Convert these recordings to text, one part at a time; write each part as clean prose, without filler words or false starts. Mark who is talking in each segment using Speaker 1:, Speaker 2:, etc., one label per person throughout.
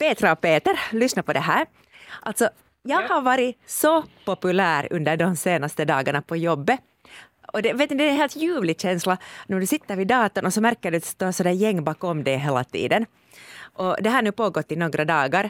Speaker 1: Petra och Peter, lyssna på det här. Alltså, jag har varit så populär under de senaste dagarna på jobbet. Och det är en helt ljuvlig känsla när du sitter vid datorn och så märker du att det står sådär gäng bakom dig hela tiden. Och det här nu pågått i några dagar.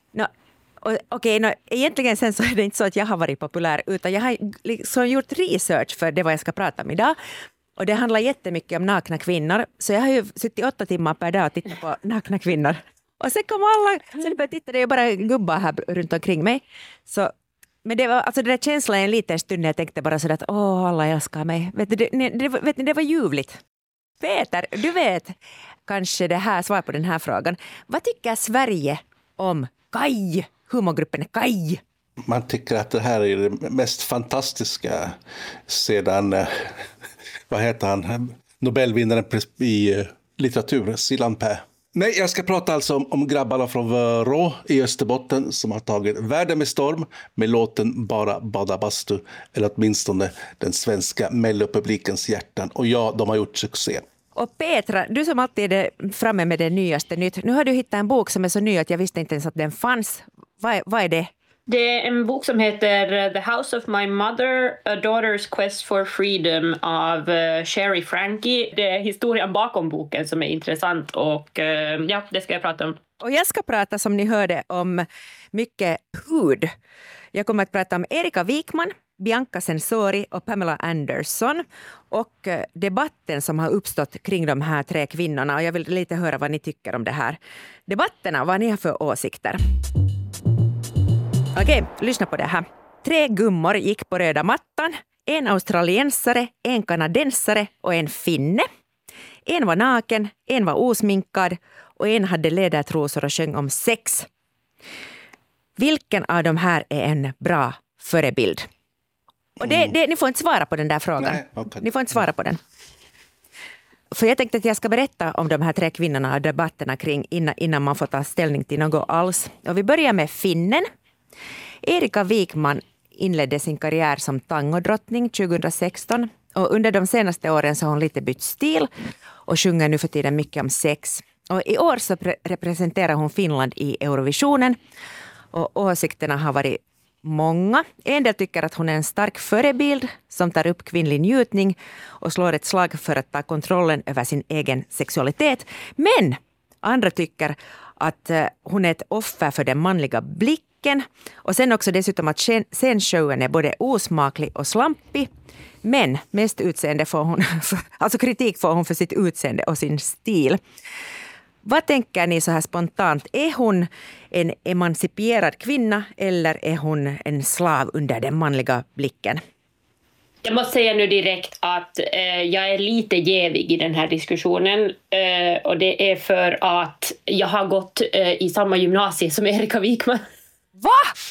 Speaker 1: Egentligen sen så är det inte så att jag har varit populär, utan jag har liksom gjort research för det vad jag ska prata om idag. Och det handlar jättemycket om nakna kvinnor. Så jag har ju suttit 8 timmar per dag och tittat på nakna kvinnor. Och sen kom alla, sen började titta, det är bara gubbar här runt omkring mig. Så, men det var, alltså det där känslan en liten stund när jag tänkte bara sådär att alla älskar mig. Vet ni, det var ljuvligt. Peter, du vet kanske det här, svar på den här frågan. Vad tycker Sverige om KAJ? Humorgruppen KAJ.
Speaker 2: Man tycker att det här är det mest fantastiska sedan, vad heter han, Nobelvinnaren i litteratur, Silan Pä. Nej, jag ska prata alltså om grabbarna från Vörå i Österbotten som har tagit världen med storm med låten Bara bada bastu, eller åtminstone den svenska mellopublikens hjärtan. Och ja, de har gjort succé.
Speaker 1: Och Petra, du som alltid är framme med det nyaste nytt. Nu har du hittat en bok som är så ny att jag visste inte ens att den fanns. Vad är det?
Speaker 3: Det är en bok som heter The House of My Mother, A Daughter's Quest for Freedom av Sherry Frankie. Det är historien bakom boken som är intressant och det ska jag prata om.
Speaker 1: Och jag ska prata, som ni hörde, om mycket hud. Jag kommer att prata om Erika Wikman, Bianca Sensori och Pamela Anderson och debatten som har uppstått kring de här 3 kvinnorna. Och jag vill lite höra vad ni tycker om det här. Debatterna, vad ni har för åsikter. Okej, lyssna på det här. 3 gummor gick på röda mattan. En australiensare, en kanadensare och en finne. En var naken, en var osminkad och en hade lädertrosor och sjöng om sex. Vilken av de här är en bra förebild? Och ni får inte svara på den där frågan.
Speaker 2: Nej, okay.
Speaker 1: Ni får inte svara på den. För jag tänkte att jag ska berätta om de här 3 kvinnorna och debatterna kring innan man får ta ställning till något alls. Och vi börjar med finnen. Erika Wikman inledde sin karriär som tangodrottning 2016 och under de senaste åren så har hon lite bytt stil och sjunger nu för tiden mycket om sex. Och i år så representerar hon Finland i Eurovisionen och åsikterna har varit många. En del tycker att hon är en stark förebild som tar upp kvinnlig njutning och slår ett slag för att ta kontrollen över sin egen sexualitet. Men andra tycker att hon är ett offer för den manliga blicken. Och sen också dessutom att scenshowen är både osmaklig och slampig. Men mest utseende får hon, alltså kritik får hon för sitt utseende och sin stil. Vad tänker ni så här spontant? Är hon en emancipierad kvinna eller är hon en slav under den manliga blicken?
Speaker 3: Jag måste säga nu direkt att jag är lite jävig i den här diskussionen. Och det är för att jag har gått i samma gymnasie som Erika Wikman.
Speaker 1: Va?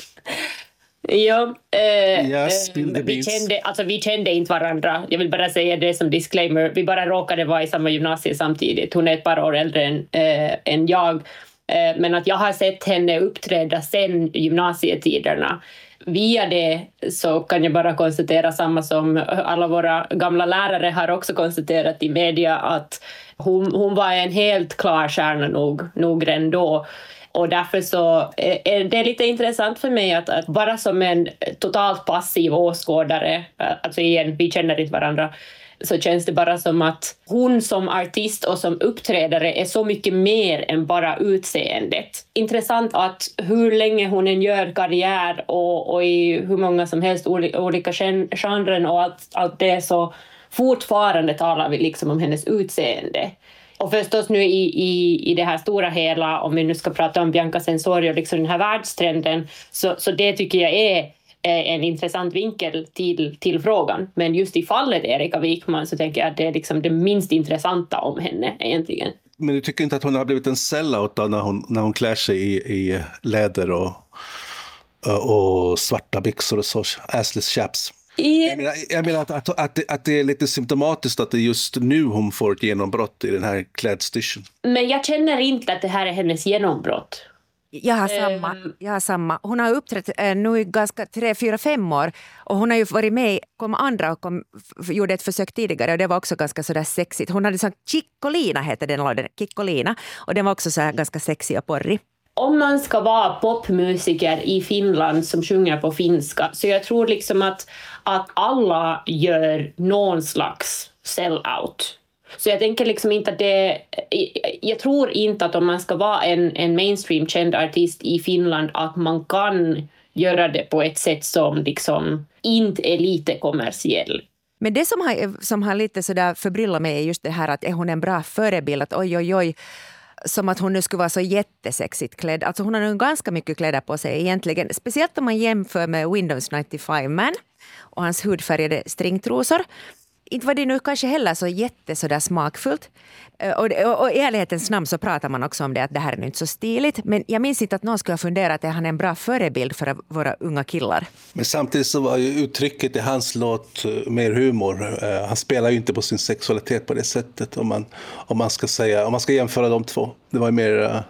Speaker 3: Ja,
Speaker 2: Yes,
Speaker 3: vi kände inte varandra. Jag vill bara säga det som disclaimer. Vi bara råkade vara i samma gymnasie samtidigt. Hon är ett par år äldre än jag. Men att jag har sett henne uppträda sedan gymnasietiderna. Via det så kan jag bara konstatera samma som alla våra gamla lärare har också konstaterat i media att hon var en helt klar stjärna nog ändå. Och därför så är det lite intressant för mig att bara som en totalt passiv åskådare, alltså igen, vi känner inte varandra, så känns det bara som att hon som artist och som uppträdare är så mycket mer än bara utseendet. Intressant att hur länge hon än gör karriär och i hur många som helst olika genrer och allt det, så fortfarande talar vi liksom om hennes utseende. Och förstås nu i det här stora hela, om vi nu ska prata om Bianca Sensori och liksom den här världstrenden, så det tycker jag är en intressant vinkel till frågan. Men just i fallet Erika Wikman så tänker jag att det är liksom det minst intressanta om henne egentligen.
Speaker 2: Men du tycker inte att hon har blivit en sellout när hon klär sig i läder och svarta byxor och så, assless chaps? Jag menar att det är lite symptomatiskt att det är just nu hon får ett genombrott i den här klädstyrseln.
Speaker 3: Men jag känner inte att det här är hennes genombrott.
Speaker 1: Jag har samma. Hon har uppträtt nu i ganska 3-4-5 år och hon har ju varit med, kom andra och gjorde ett försök tidigare och det var också ganska sådär sexigt. Hon hade sån Kikkolina hette den låten, Kikkolina, och den var också så här ganska sexig och porrig.
Speaker 3: om man ska vara popmusiker i Finland som sjunger på finska, så jag tror liksom att alla gör någon slags sell-out. Så jag tänker liksom inte att jag tror inte att om man ska vara en mainstream känd artist i Finland att man kan göra det på ett sätt som liksom inte är lite kommersiell.
Speaker 1: Men det som har lite sådär förbryllat mig är just det här att är hon en bra förebild, att oj, som att hon nu skulle vara så jättesexigt klädd. Alltså hon har nu ganska mycket kläder på sig egentligen, speciellt om man jämför med Windows 95 Man och hans hudfärgade stringtrosor. Inte var det nu kanske heller så sådär smakfullt. Och i ärlighetens namn så pratar man också om det, att det här är inte så stiligt. Men jag minns inte att någon skulle ha funderat att han är en bra förebild för våra unga killar.
Speaker 2: Men samtidigt så var ju uttrycket i hans låt mer humor. Han spelar ju inte på sin sexualitet på det sättet om man ska jämföra de två. Det var ju mer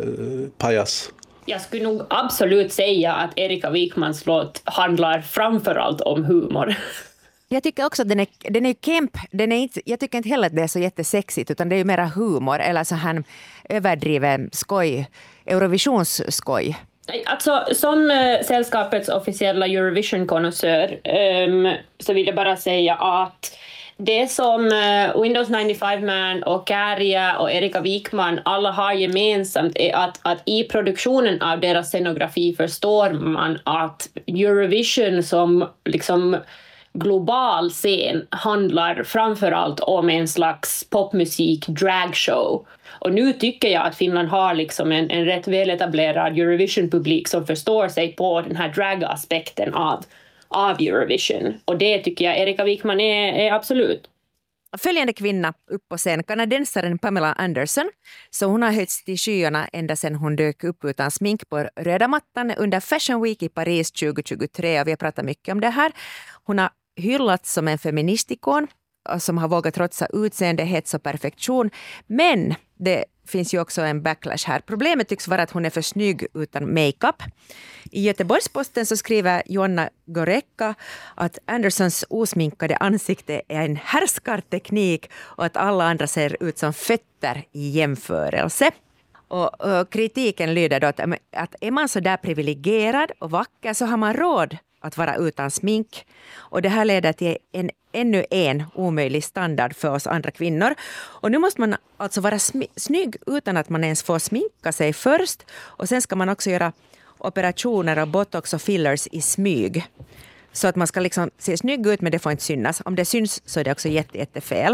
Speaker 2: pajas.
Speaker 3: Jag skulle nog absolut säga att Erika Wikmans låt handlar framförallt om humor.
Speaker 1: Jag tycker också att den är camp. Jag tycker inte heller att det är så jättesexigt, utan det är ju mera humor eller så här överdriven skoj, Eurovisionsskoj.
Speaker 3: Alltså, som sällskapets officiella Eurovision-konnässör så vill jag bara säga att det som Windows 95 Man och Käärijä och Erika Wikman alla har gemensamt är att i produktionen av deras scenografi förstår man att Eurovision som liksom global scen handlar framförallt om en slags popmusik dragshow. Och nu tycker jag att Finland har liksom en rätt väletablerad Eurovision-publik som förstår sig på den här drag-aspekten av Eurovision. Och det tycker jag Erika Wikman är absolut.
Speaker 1: Följande kvinna upp på scen, kanadensaren Pamela Anderson. Så hon har höjts till skyarna ända sedan hon dök upp utan smink på röda mattan under Fashion Week i Paris 2023. Och vi har pratat mycket om det här. Hon har hyllats som en feministikon som har vågat trotsa utseende, hets och perfektion. Men det finns ju också en backlash här. Problemet tycks vara att hon är för snygg utan makeup. I Göteborgsposten så skriver Joanna Gorekka att Andersons osminkade ansikte är en härskarteknik och att alla andra ser ut som fötter i jämförelse. Och kritiken lyder då att är man så där privilegierad och vacker så har man råd att vara utan smink. Och det här leder till ännu en omöjlig standard för oss andra kvinnor. Och nu måste man alltså vara snygg utan att man ens får sminka sig först. Och sen ska man också göra operationer och botox och fillers i smyg. Så att man ska liksom se snygg ut, men det får inte synas. Om det syns så är det också jättefel.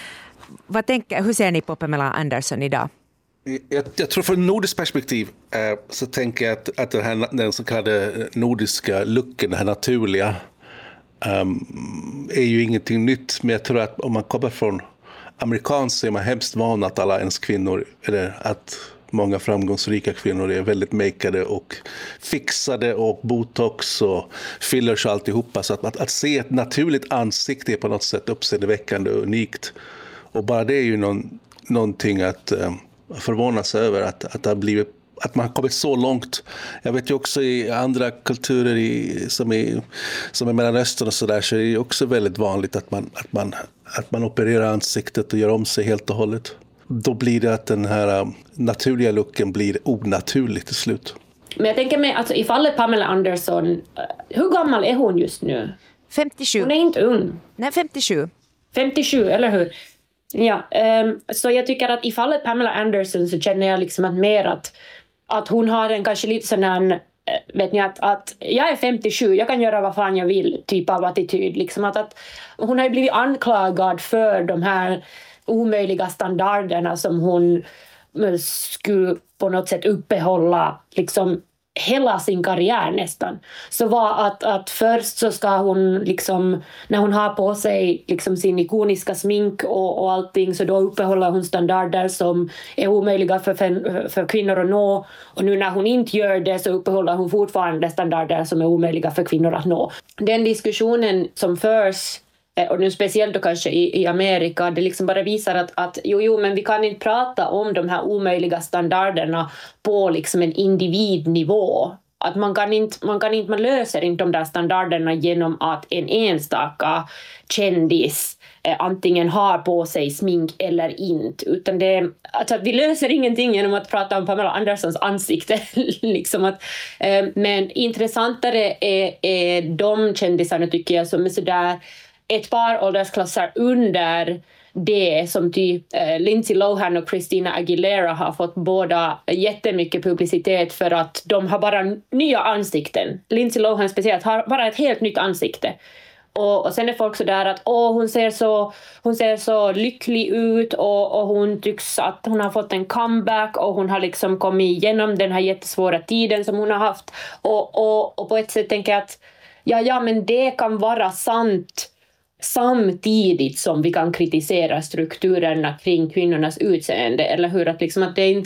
Speaker 1: Hur ser ni på Pamela Anderson idag?
Speaker 2: Jag tror från nordiskt perspektiv så tänker jag att den så kallade nordiska looken, den här naturliga, är ju ingenting nytt. Men jag tror att om man kommer från amerikanskt så är man hemskt van att alla ens kvinnor, eller att många framgångsrika kvinnor är väldigt makeade och fixade och botox och fillers och alltihopa. Så att se ett naturligt ansikte är på något sätt uppseendeväckande och unikt. Och bara det är ju någonting att förvånas över att det har blivit, att man har kommit så långt. Jag vet ju också i andra kulturer som är Mellanöstern och sådär, så är det också väldigt vanligt att man opererar ansiktet och gör om sig helt och hållet. Då blir det att den här naturliga looken blir onaturlig till slut.
Speaker 3: Men jag tänker mig, alltså i fallet Pamela Anderson, hur gammal är hon just nu?
Speaker 1: 57.
Speaker 3: Hon är inte ung.
Speaker 1: Nej, 57.
Speaker 3: 57, eller hur? Ja, så jag tycker att i fallet Pamela Anderson så känner jag liksom att hon har en kanske lite sån här, vet ni, att jag är 57, jag kan göra vad fan jag vill typ av attityd. Liksom att hon har blivit anklagad för de här omöjliga standarderna som hon skulle på något sätt uppehålla liksom hela sin karriär nästan. Så var att först så ska hon liksom, när hon har på sig liksom sin ikoniska smink och allting, så då uppehåller hon standarder som är omöjliga för kvinnor att nå. Och nu när hon inte gör det så uppehåller hon fortfarande standarder som är omöjliga för kvinnor att nå. Den diskussionen som förs, och nu speciellt då kanske i Amerika, det liksom bara visar att jo, men vi kan inte prata om de här omöjliga standarderna på liksom en individnivå. Att man löser inte de där standarderna genom att en enstaka kändis antingen har på sig smink eller inte. Utan alltså vi löser ingenting genom att prata om Pamela Andersons ansikte. Liksom att, men intressantare är de kändisarna tycker jag som är sådär ett par åldersklasser under det som typ Lindsay Lohan och Christina Aguilera har fått båda jättemycket publicitet för att de har bara nya ansikten. Lindsay Lohan speciellt har bara ett helt nytt ansikte. Och sen är folk så där att hon ser så lycklig ut och hon tycks att hon har fått en comeback och hon har liksom kommit igenom den här jättesvåra tiden som hon har haft. Och på ett sätt tänker jag att ja men det kan vara sant samtidigt som vi kan kritisera strukturerna kring kvinnornas utseende, eller hur? Att liksom att det är inte,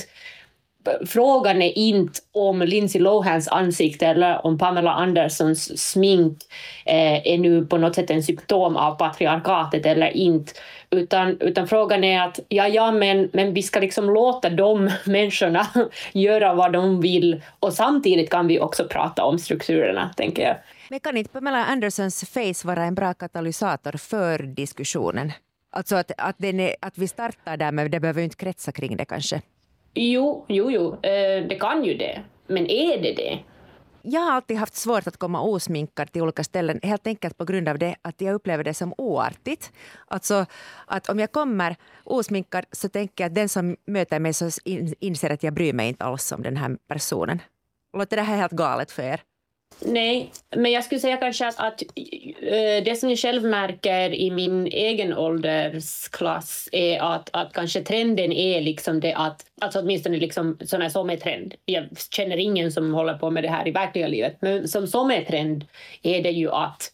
Speaker 3: frågan är inte om Lindsay Lohans ansikte eller om Pamela Andersons smink är nu på något sätt en symptom av patriarkatet eller inte, utan frågan är att men vi ska liksom låta de människorna göra vad de vill, och samtidigt kan vi också prata om strukturerna, tänker jag.
Speaker 1: Men kan inte Pamela Andersons face vara en bra katalysator för diskussionen? Alltså att vi startar där, men det behöver ju inte kretsa kring det kanske.
Speaker 3: Jo, det kan ju det. Men är det?
Speaker 1: Jag har alltid haft svårt att komma osminkad till olika ställen, helt enkelt på grund av det att jag upplever det som oartigt. Alltså att om jag kommer osminkad så tänker jag att den som möter mig så inser att jag bryr mig inte alls om den här personen. Låter det här helt galet för er?
Speaker 3: Nej, men jag skulle säga kanske att det som jag själv märker i min egen åldersklass är att kanske trenden är liksom det att, alltså åtminstone liksom sådana som är trend. Jag känner ingen som håller på med det här i verkliga livet, men som är trend är det ju att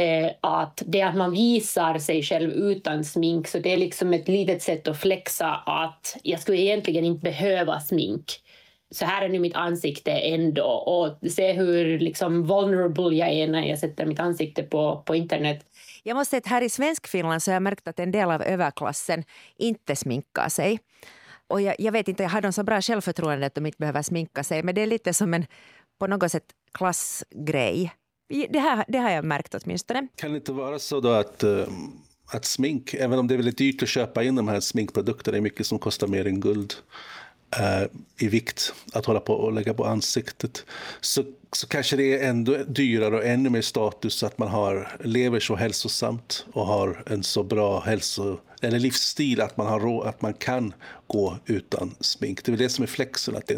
Speaker 3: man visar sig själv utan smink, så det är liksom ett litet sätt att flexa att jag skulle egentligen inte behöva smink. Så här är nu mitt ansikte ändå, och se hur liksom vulnerable jag är när jag sätter mitt ansikte på internet.
Speaker 1: Jag måste säga att här i Svenskfinland så har jag märkt att en del av överklassen inte sminkar sig. Och jag vet inte, jag har de så bra självförtroende att de inte behöver sminka sig, men det är lite som en på något sätt klassgrej. Det har jag märkt åtminstone.
Speaker 2: Kan det inte vara så då att smink, även om det är väldigt dyrt att köpa in de här sminkprodukterna, det är mycket som kostar mer än guld i vikt att hålla på och lägga på ansiktet, så kanske det är ändå dyrare och ännu mer status att man lever så hälsosamt och har en så bra eller livsstil att man har råd, att man kan gå utan smink. Det är väl det som är flexen, att det är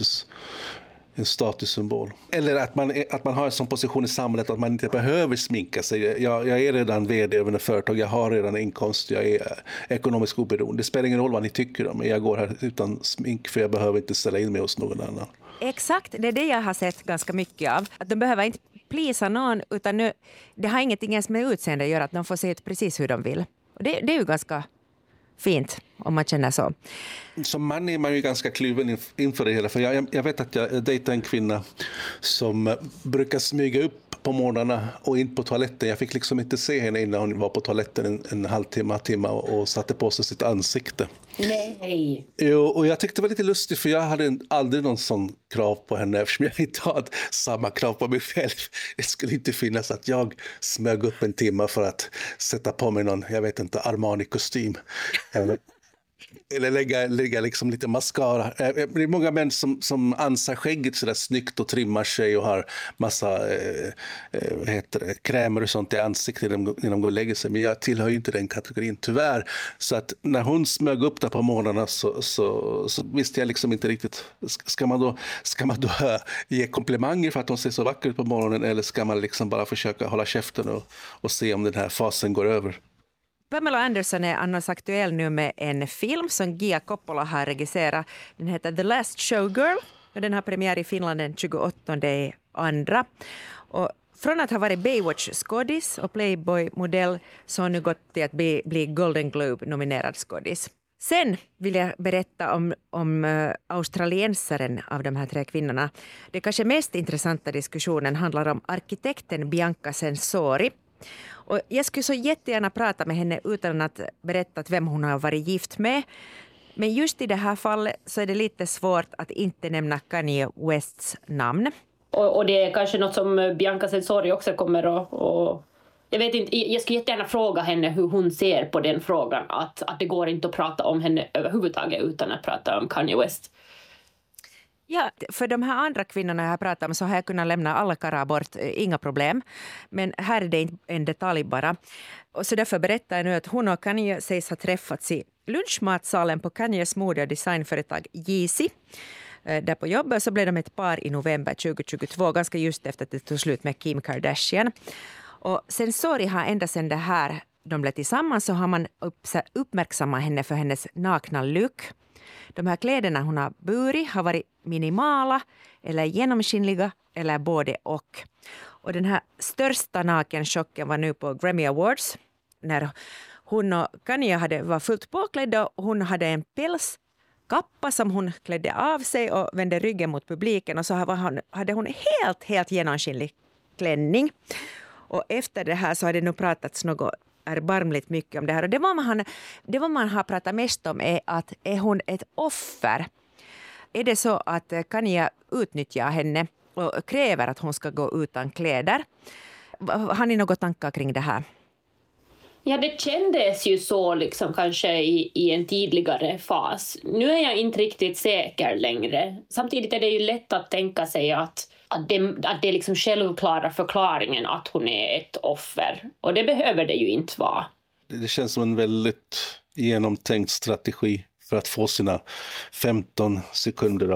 Speaker 2: en statussymbol. Eller att man har en sån position i samhället att man inte behöver sminka sig. Jag är redan vd över ett företag, jag har redan inkomst, jag är ekonomiskt oberoende. Det spelar ingen roll vad ni tycker om, men jag går här utan smink för jag behöver inte ställa in mig hos någon annan.
Speaker 1: Exakt, det är det jag har sett ganska mycket av. Att de behöver inte plisa någon, utan det har ingenting ens med utseende att göra, att de får se ut precis hur de vill. Och det är ju ganska fint om man känner så.
Speaker 2: Som man är man ju ganska kluven inför det hela. För jag vet att jag dejtar en kvinna som brukar smyga upp på morgnarna och in på toaletten. Jag fick liksom inte se henne innan hon var på toaletten en timme och satte på sig sitt ansikte.
Speaker 3: Nej.
Speaker 2: Jo, och jag tyckte det var lite lustigt, för jag hade aldrig någon sån krav på henne, eftersom jag inte har samma krav på mig själv. Det skulle inte finnas att jag smög upp en timme för att sätta på mig någon, jag vet inte, Armani-kostym. Eller lägga liksom lite mascara. Det är många män som ansar skägget så där snyggt och trimmar sig och har massa krämer och sånt i ansiktet när de går och lägger sig. Men jag tillhör ju inte den kategorin, tyvärr. Så att när hon smög upp där på morgnarna så visste jag liksom inte riktigt. Ska man då ge komplimanger för att hon ser så vacker ut på morgonen, eller ska man liksom bara försöka hålla käften och se om den här fasen går över?
Speaker 1: Pamela Anderson är annars aktuell nu med en film som Gia Coppola har regisserat. Den heter The Last Showgirl och den har premiär i Finland den 28/2. Och från att ha varit Baywatch-skådis och Playboy-modell så har nu gått till att bli Golden Globe-nominerad skådis. Sen vill jag berätta om australiensaren av de här 3 kvinnorna. Det kanske mest intressanta diskussionen handlar om arkitekten Bianca Sensori. Och jag skulle så jättegärna prata med henne utan att berätta vem hon har varit gift med. Men just i det här fallet så är det lite svårt att inte nämna Kanye Wests namn.
Speaker 3: Och det är kanske något som Bianca Censori också kommer att... Jag vet inte, jag skulle jättegärna fråga henne hur hon ser på den frågan. Att det går inte att prata om henne överhuvudtaget utan att prata om Kanye West.
Speaker 1: Ja, för de här andra kvinnorna jag har pratat om så har jag kunnat lämna alla karrar bort, inga problem. Men här är det en detalj bara. Och så därför berättar jag nu att hon och Kanye sägs ha träffats i lunchmatsalen på Kanyes mode- och designföretag Yeezy. Där på jobbet så blev de ett par i november 2022, ganska just efter att det tog slut med Kim Kardashian. Och Censori har ända sedan det här de blev tillsammans så har man uppmärksammat henne för hennes nakna look. De här kläderna hon har burit har varit minimala eller genomskinliga eller både och. Och den här största nakenchocken var nu på Grammy Awards när hon och Kanye var fullt påklädda och hon hade en pälskappa som hon klädde av sig och vände ryggen mot publiken och så hade hon helt genomskinlig klänning. Och efter det här så har det nu pratats något erbarmligt mycket om det här. Och det man har pratat mest om är att är hon ett offer? Är det så att Kanye utnyttjar henne och kräver att hon ska gå utan kläder? Har ni några tankar kring det här?
Speaker 3: Ja, det kändes ju så liksom kanske i en tidigare fas. Nu är jag inte riktigt säker längre. Samtidigt är det ju lätt att tänka sig att det är liksom självklara förklaringen att hon är ett offer. Och det behöver det ju inte vara.
Speaker 2: Det känns som en väldigt genomtänkt strategi för att få sina 15 sekunder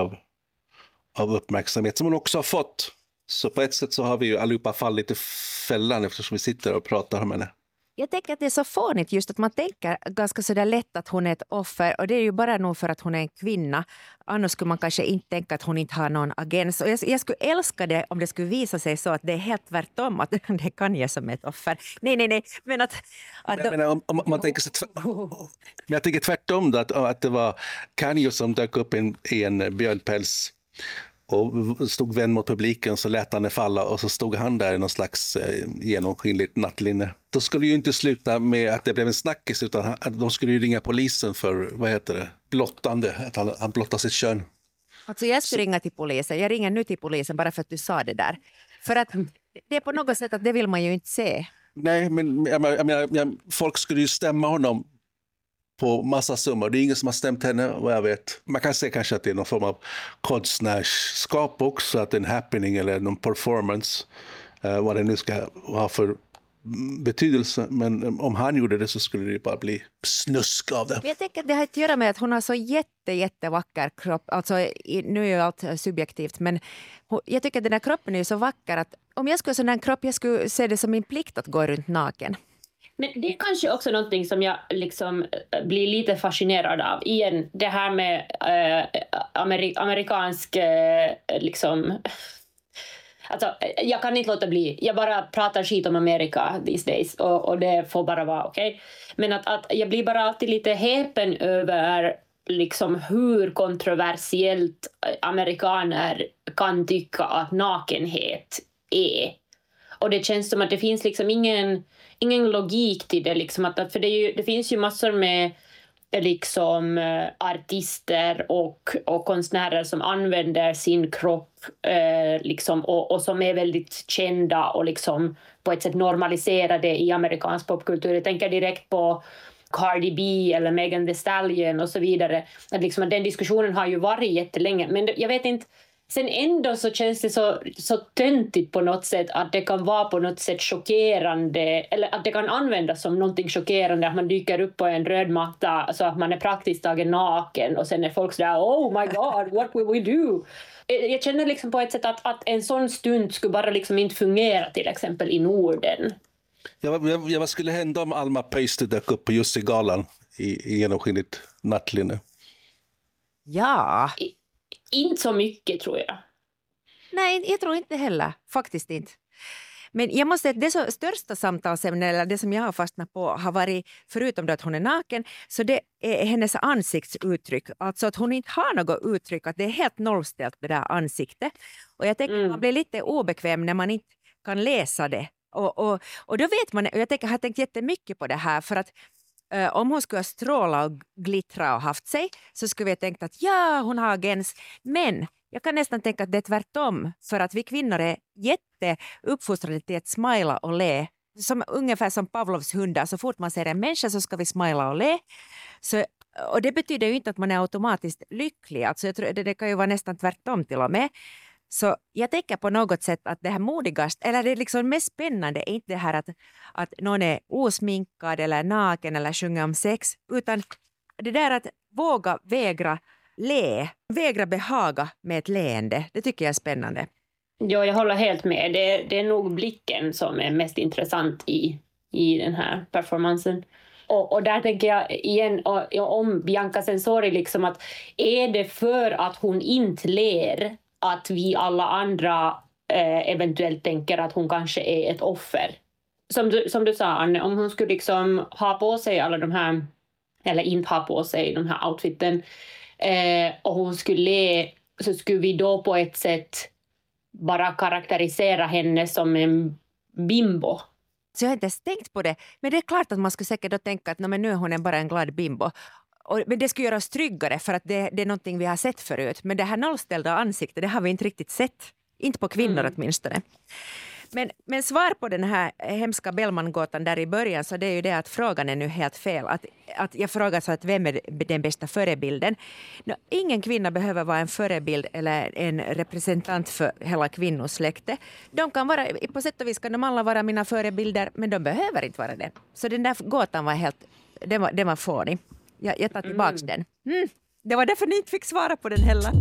Speaker 2: av uppmärksamhet som hon också har fått. Så på ett sätt så har vi ju allihopa fallit i fällan eftersom vi sitter och pratar om henne.
Speaker 1: Jag tänker att det är så fånigt just att man tänker ganska sådär lätt att hon är ett offer och det är ju bara nog för att hon är en kvinna. Annars skulle man kanske inte tänka att hon inte har någon agens. Och jag skulle älska det om det skulle visa sig så att det är helt tvärtom att det är Kanye som är ett offer. Nej. Men att
Speaker 2: om man tänker sig men jag tänker tvärtom då, att det var Kanye som dök upp i en björnpäls och stod vänd mot publiken så lät han det falla och så stod han där i någon slags genomskinligt nattlinne. Då skulle ju inte sluta med att det blev en snackis utan de skulle ju ringa polisen för, blottande, att han blottar sitt kön.
Speaker 1: Alltså jag skulle ringa till polisen. Jag ringer nu till polisen bara för att du sa det där. För att det är på något sätt att det vill man ju inte se.
Speaker 2: Nej, men folk skulle ju stämma honom på massa summor. Det är ingen som har stämt henne vad jag vet. Man kan säga kanske att det är någon form av konstnärsskap också, att det är en happening eller någon performance. Vad det nu ska ha för betydelse. Men om han gjorde det så skulle det bara bli snusk av det.
Speaker 1: Jag tänker att det har att göra med att hon har så jättevacker kropp. Alltså nu är ju allt subjektivt men jag tycker att den här kroppen är så vacker att om jag skulle ha sån här kropp jag skulle se det som min plikt att gå runt naken.
Speaker 3: Men det är kanske också någonting som jag liksom blir lite fascinerad av. Igen, det här med amerikansk liksom... Alltså, jag kan inte låta bli. Jag bara pratar skit om Amerika these days. Och det får bara vara okej. Men att jag blir bara alltid lite häpen över liksom hur kontroversiellt amerikaner kan tycka att nakenhet är. Och det känns som att det finns liksom ingen logik till det. Liksom för det finns ju massor med liksom artister och konstnärer som använder sin kropp liksom, och som är väldigt kända och liksom på ett sätt normaliserade i amerikansk popkultur. Jag tänker direkt på Cardi B eller Megan Thee Stallion och så vidare. Att liksom, den diskussionen har ju varit jättelänge. Men jag vet inte, sen ändå så känns det så töntigt på något sätt att det kan vara på något sätt chockerande eller att det kan användas som någonting chockerande att man dyker upp på en röd matta så att man är praktiskt taget naken och sen är folk sådär oh my god, what will we do? Jag känner liksom på ett sätt att en sån stund skulle bara liksom inte fungera till exempel i Norden.
Speaker 2: Vad skulle hända om Alma Pöysti dök upp på Jussi-galan i genomskinligt nattlinne?
Speaker 1: Ja.
Speaker 3: Inte så mycket tror jag.
Speaker 1: Nej, jag tror inte heller. Faktiskt inte. Men jag måste säga att det största samtalsämne eller det som jag har fastnat på har varit, förutom att hon är naken, så det är hennes ansiktsuttryck. Alltså att hon inte har något uttryck, att det är helt nollställt det där ansiktet. Och jag tänker att man blir lite obekväm när man inte kan läsa det. Och då vet man, och jag har tänkt jättemycket på det här för att om hon skulle stråla och glittra och haft sig så skulle vi ha tänkt att ja, hon har agens. Men Jag kan nästan tänka att det är tvärtom, för att vi kvinnor är jätteuppfostrade till att smila och le. Ungefär som Pavlovs hundar, så fort man ser en människa så ska vi smila och le. Och det betyder ju inte att man är automatiskt lycklig. Alltså jag tror, det kan ju vara nästan tvärtom till och med. Så jag tänker på något sätt att det här modigast, eller det liksom mest spännande är inte det här att någon är osminkad eller naken eller sjunger om sex, utan det där att våga vägra behaga med ett leende. Det tycker jag är spännande.
Speaker 3: Ja, jag håller helt med. Det är nog blicken som är mest intressant i den här performansen. Och där tänker jag igen om Bianca Censori, liksom att är det för att hon inte ler att vi alla andra eventuellt tänker att hon kanske är ett offer? Som du sa, Anne, om hon skulle liksom ha på sig alla de här, eller inte ha på sig de här outfiten, och hon skulle le, så skulle vi då på ett sätt bara karaktärisera henne som en bimbo.
Speaker 1: Så jag har inte ens tänkt på det. Men det är klart att man skulle säkert då tänka att men nu är hon bara en glad bimbo. Men det skulle göra oss tryggare för att det är någonting vi har sett förut. Men det här nollställda ansiktet, det har vi inte riktigt sett. Inte på kvinnor åtminstone. Men svar på den här hemska Bellman-gåtan där i början, så det är ju det att frågan är nu helt fel. Att jag frågar så att vem är den bästa förebilden? Ingen kvinna behöver vara en förebild eller en representant för hela kvinnosläktet. De kan vara, på sätt och vis kan de alla vara mina förebilder, men de behöver inte vara det. Så den där gåtan var helt, den var fånig. Jag tar tillbaka den. Det var därför ni inte fick svara på den heller.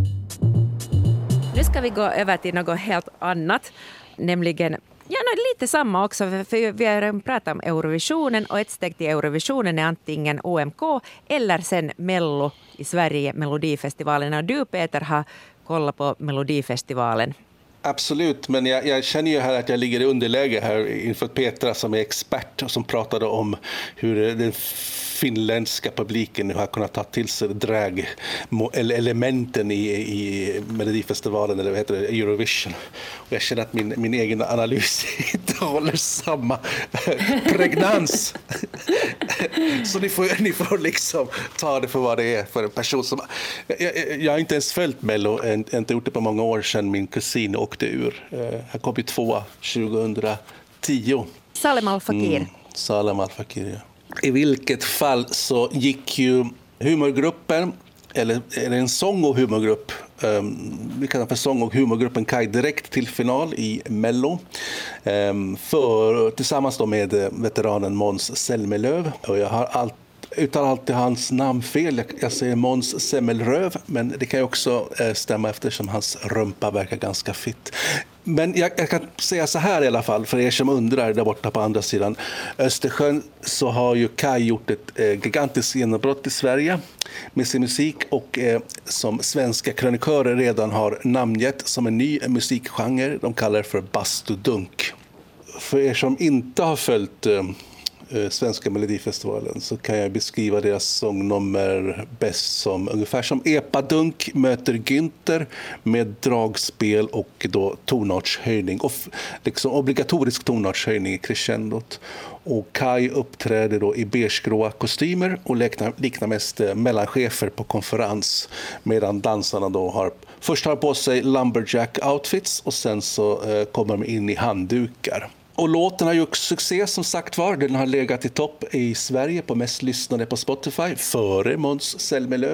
Speaker 1: Nu ska vi gå över till något helt annat. Nämligen, lite samma också, för vi har pratat om Eurovisionen, och ett steg till Eurovisionen är antingen OMK eller sen Mello i Sverige, Melodifestivalen. Och du, Peter, har kollat på Melodifestivalen.
Speaker 2: Absolut, men jag känner ju här att jag ligger i underläge här inför Petra som är expert och som pratade om hur den finländska publiken nu har kunnat ta till sig drag-elementen i Melodifestivalen, eller vad heter det, Eurovision. Och jag känner att min egen analys inte håller samma pregnans. Så ni får liksom ta det för vad det är för en person som... Jag har inte ens följt Mello, inte gjort det på många år sedan min kusin åkte ur. Han kom ju 2010.
Speaker 1: Salem Al Fakir.
Speaker 2: Salem Al Fakir, ja. I vilket fall så gick ju humorgruppen, eller en sång- och humorgrupp, vi kallar för sång- och humorgruppen Kaj direkt till final i Mello, tillsammans då med veteranen Måns Zelmerlöw. Och jag har utan alltid hans namn fel. Jag säger Måns Semmelröv, men det kan ju också stämma eftersom hans rumpa verkar ganska fitt. Men jag kan säga så här i alla fall, för er som undrar där borta på andra sidan Östersjön, så har ju Kaj gjort ett gigantiskt genombrott i Sverige med sin musik, och som svenska krönikörer redan har namngett som en ny musikgenre. De kallar det för bastudunk. För er som inte har följt svenska Melodifestivalen så kan jag beskriva deras sångnummer bäst som ungefär som Epadunk möter Günther med dragspel och då tonartshöjning, och liksom obligatorisk tonartshöjning i crescendot. Och Kaj uppträder då i beigegråa kostymer och liknar mest mellanchefer på konferens, medan dansarna då först har på sig lumberjack outfits och sen så kommer de in i handdukar. Och låten har gjort succé, som sagt var. Den har legat i topp i Sverige på mest lyssnade på Spotify före Måns Zelmerlöw.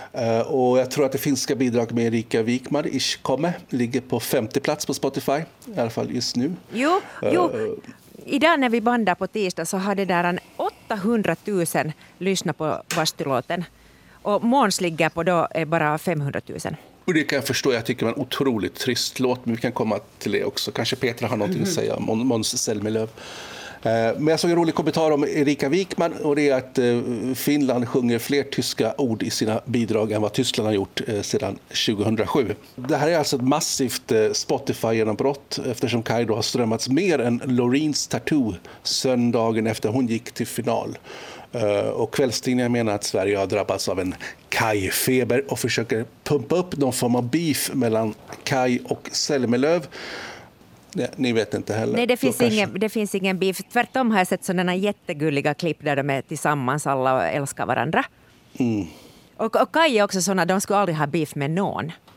Speaker 2: Och jag tror att det finska bidrag med Erika Wikman, Ich komme, ligger på 50 plats på Spotify, i alla fall just nu.
Speaker 1: Jo. Idag när vi bandar på tisdag så hade där 800 000 lyssnat på bastulåten. Och Måns ligger på då bara 500 000.
Speaker 2: Och det kan jag förstå, jag tycker det var en otroligt trist låt, men vi kan komma till det också. Kanske Petra har någonting att säga om Måns Zelmerlöw. Men jag såg en rolig kommentar om Erika Wikman, och det är att Finland sjunger fler tyska ord i sina bidrag än vad Tyskland har gjort sedan 2007. Det här är alltså ett massivt Spotify-genombrott, eftersom Kaj då har strömmats mer än Loreens Tattoo söndagen efter hon gick till final. Och kvällstidningen menar att Sverige har drabbats av en Kaj-feber och försöker pumpa upp någon form av beef mellan Kaj och Zelmerlöw. Nej, ni vet inte heller.
Speaker 1: Nej, det finns ingen beef. Tvärtom har jag sett sådana jättegulliga klipp där de är tillsammans alla och älskar varandra. Och Kaj är också sådana, de skulle aldrig ha beef med någon.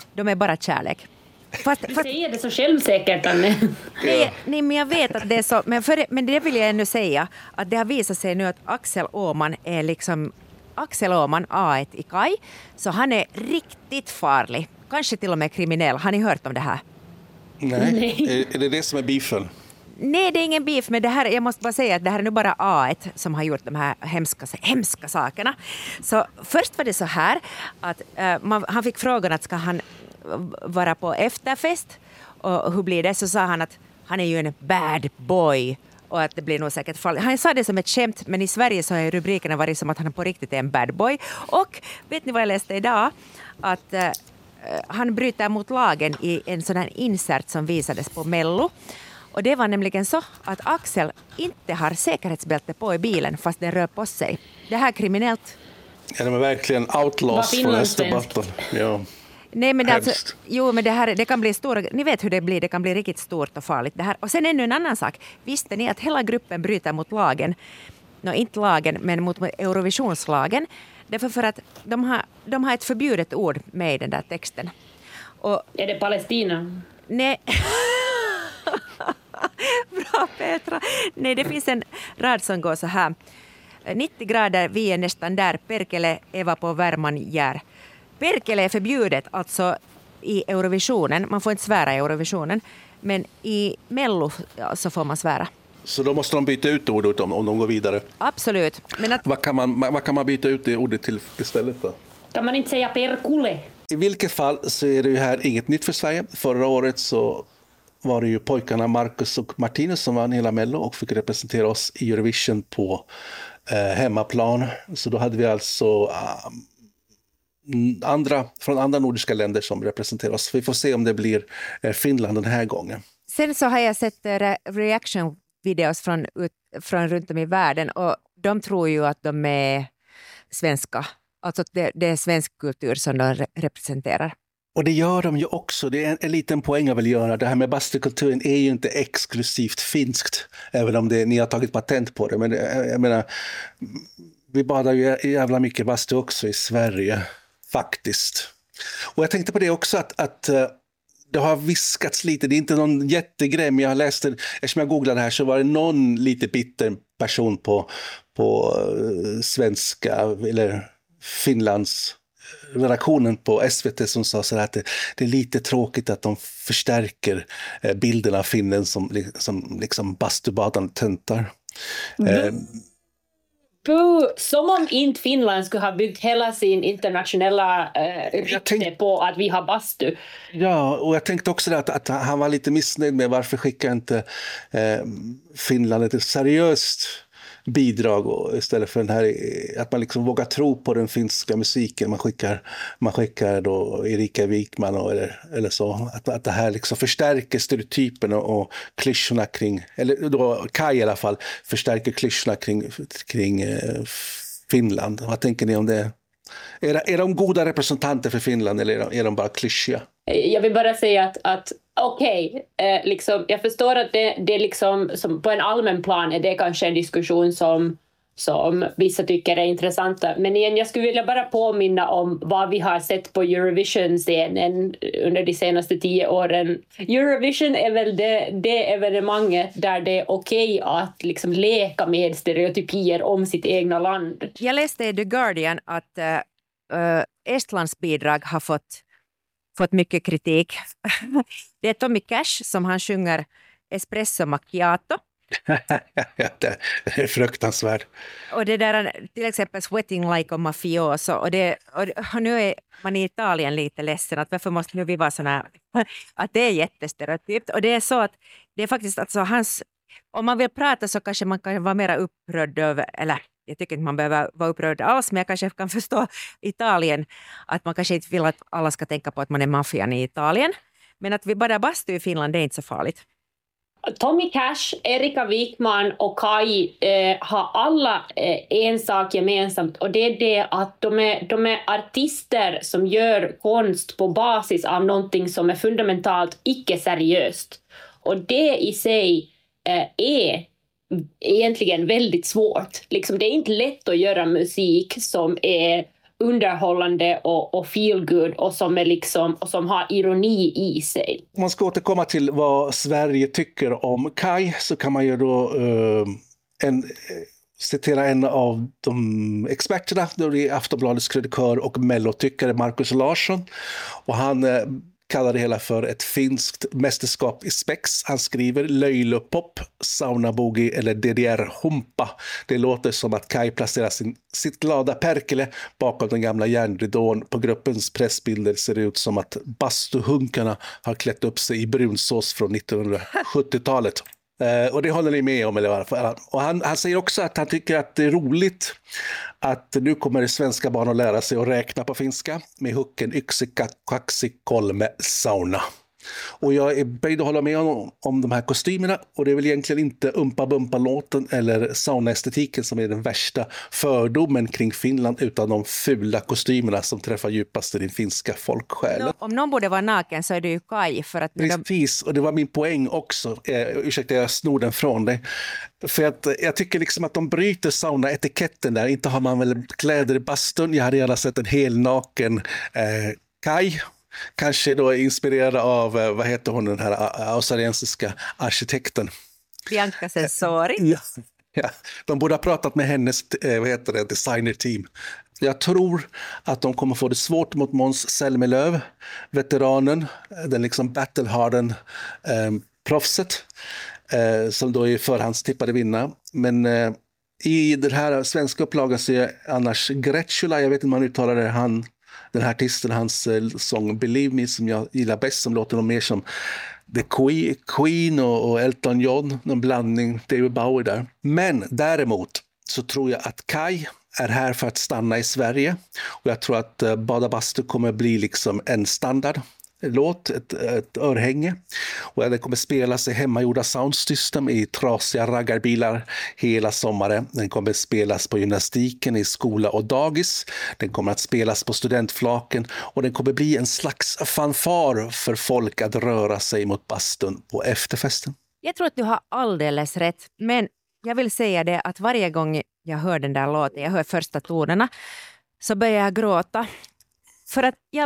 Speaker 1: De är bara kärlek.
Speaker 3: Du säger det så självsäkert, Anne.
Speaker 1: Nej, men jag vet att det är så. Men det vill jag ännu säga. Att det har visat sig nu att Axel Åhman är liksom Axel Åhman, A1 i Kaj. Så han är riktigt farlig. Kanske till och med kriminell. Har ni hört om det här?
Speaker 2: Nej. Är det som är beefen?
Speaker 1: Nej, det är ingen beef, men det här, jag måste bara säga att det här är nu bara A1 som har gjort de här hemska sakerna. Så först var det så här att han fick frågan att ska han vara på efterfest och hur blir det, så sa han att han är ju en bad boy och att det blir nog säkert farligt. Han sa det som ett skämt, men i Sverige så har rubrikerna varit som att han på riktigt är en bad boy. Och vet ni vad jag läste idag? Att han bryter mot lagen i en sån här insert som visades på Mello. Och det var nämligen så att Axel inte har säkerhetsbälte på i bilen fast den rör på sig. Det här är kriminellt.
Speaker 2: Ja, de är verkligen outlaws från Österbotten. Ja.
Speaker 1: Nej, men men det kan bli stora, ni vet hur det blir, det kan bli riktigt stort och farligt det här. Och sen ännu en annan sak, visste ni att hela gruppen bryter mot lagen, inte lagen men mot Eurovisionslagen, därför för att de har ett förbjudet ord med i den där texten. Och,
Speaker 3: är det Palestina?
Speaker 1: Nej. Bra Petra. Nej, det finns en rad som går så här. 90 grader, vi är nästan där. Perkele, Eva på Värmanjär. Perkele är förbjudet alltså i Eurovisionen. Man får inte svära i Eurovisionen. Men i Mello så får man svära.
Speaker 2: Så då måste de byta ut ordet om de går vidare?
Speaker 1: Absolut. Men
Speaker 2: vad kan man byta ut det ordet till istället då?
Speaker 3: Kan man inte säga perkule?
Speaker 2: I vilket fall så är det ju här inget nytt för Sverige. Förra året så var det ju pojkarna Marcus och Martinus som vann hela Mello och fick representera oss i Eurovision på hemmaplan. Så då hade vi alltså från andra nordiska länder som representerar oss. Vi får se om det blir Finland den här gången.
Speaker 1: Sen så har jag sett reaction-videos från runt om i världen och de tror ju att de är svenska. Alltså det är svensk kultur som de representerar.
Speaker 2: Och det gör de ju också. Det är en liten poäng jag vill göra. Det här med bastukulturen är ju inte exklusivt finskt. Även om ni har tagit patent på det. Men jag menar, vi badar ju jävla mycket bastu också i Sverige. Faktiskt. Och jag tänkte på det också att det har viskats lite. Det är inte någon jättegrej, men jag har läst det. Eftersom jag googlade här så var det någon lite bitter person på svenska eller Finlands redaktionen på SVT som sa så att det är lite tråkigt att de förstärker bilden av finnen som liksom bastubadande töntar.
Speaker 3: Som om inte Finland skulle ha byggt hela sin internationella rykte på att vi har bastu.
Speaker 2: Ja, och jag tänkte också att han var lite missnöjd med varför skickar inte Finland ett seriöst bidrag istället för den här att man liksom vågar tro på den finska musiken. Man skickar då Erika Wikman eller så att det här liksom förstärker stereotypen och klyschorna kring, eller då Kaj i alla fall förstärker klyschorna kring Finland. Vad tänker ni om det? Är de goda representanter för Finland eller är de bara klyschiga?
Speaker 3: Jag vill bara säga att okej, liksom, jag förstår att det liksom, som på en allmän plan är det kanske en diskussion som vissa tycker är intressanta. Men igen, jag skulle vilja bara påminna om vad vi har sett på Eurovision-scenen under de senaste 10 åren. Eurovision är väl det evenemanget där det är okej att liksom leka med stereotypier om sitt egna land.
Speaker 1: Jag läste i The Guardian att Estlands bidrag har fått mycket kritik. Det är Tommy Cash som han sjunger Espresso Macchiato.
Speaker 2: Det är fruktansvärt.
Speaker 1: Och det där till exempel Sweating Like a Mafioso. Och nu är man i Italien lite ledsen att varför måste nu vi vara såna att det är jättestereotypt. Och det är så att det är faktiskt alltså om man vill prata så kanske man kan vara mer upprörd över, eller jag tycker inte man behöver vara upprörd alls, men jag kanske kan förstå Italien att man kanske inte vill att alla ska tänka på att man är maffian i Italien. Men att vi bara bastu i Finland, det är inte så farligt.
Speaker 3: Tommy Cash, Erika Wikman och Kaj har alla en sak gemensamt och det är det att de är artister som gör konst på basis av någonting som är fundamentalt icke-seriöst. Och det i sig är egentligen väldigt svårt. Liksom, det är inte lätt att göra musik som är underhållande och feel good och som är liksom, och som har ironi i sig.
Speaker 2: Om man ska återkomma till vad Sverige tycker om Kaj, så kan man ju då citera en av de experterna, då det är Aftonbladets krönikör och mellotyckare Markus Larsson. Och han kallar det hela för ett finskt mästerskap i spex. Han skriver löjlepop, saunaboogie eller DDR-humpa. Det låter som att Kaj placerar sitt glada perkele bakom den gamla järnridån. På gruppens pressbilder ser det ut som att bastuhunkarna har klätt upp sig i brunsås från 1970-talet. Och det håller ni med om, eller vad? Och han säger också att han tycker att det är roligt att nu kommer det svenska barn att lära sig att räkna på finska med hooken yksika kaksi kolme sauna. Och jag är böjd att hålla med om de här kostymerna, och det är väl egentligen inte umpa-bumpa-låten eller saunaestetiken som är den värsta fördomen kring Finland, utan de fula kostymerna som träffar djupast i den finska folksjälen.
Speaker 1: Om någon borde vara naken så är det ju Kaj. För att
Speaker 2: precis, och det var min poäng också. Ursäkta, jag snor den från dig. För att jag tycker liksom att de bryter sauna-etiketten där. Inte har man väl kläder i bastun. Jag hade gärna sett en helnaken Kaj. Kanske då inspirerad av, vad heter hon, den här australiensiska arkitekten?
Speaker 1: Bianca Sensori.
Speaker 2: Ja, de borde ha pratat med hennes designer-team. Jag tror att de kommer få det svårt mot Måns Zelmerlöw, veteranen, den liksom battleharden proffset, som då är förhandstippade vinna. Men i den här svenska upplagan så är annars Gretschula, jag vet inte om man uttalar det, den här artisten, hans sång Believe Me som jag gillar bäst, som låter nog mer som The Queen och Elton John, någon blandning, David Bowie där. Men däremot så tror jag att Kaj är här för att stanna i Sverige, och jag tror att Bada Bastu kommer bli liksom en standard låt, ett örhänge, och den kommer spelas i hemmagjorda soundsystem i trasiga raggarbilar hela sommaren. Den kommer spelas på gymnastiken i skola och dagis. Den kommer att spelas på studentflaken, och den kommer bli en slags fanfar för folk att röra sig mot bastun på efterfesten.
Speaker 1: Jag tror att du har alldeles rätt, men jag vill säga det att varje gång jag hör den där låten, jag hör första tonerna, så börjar jag gråta. För att jag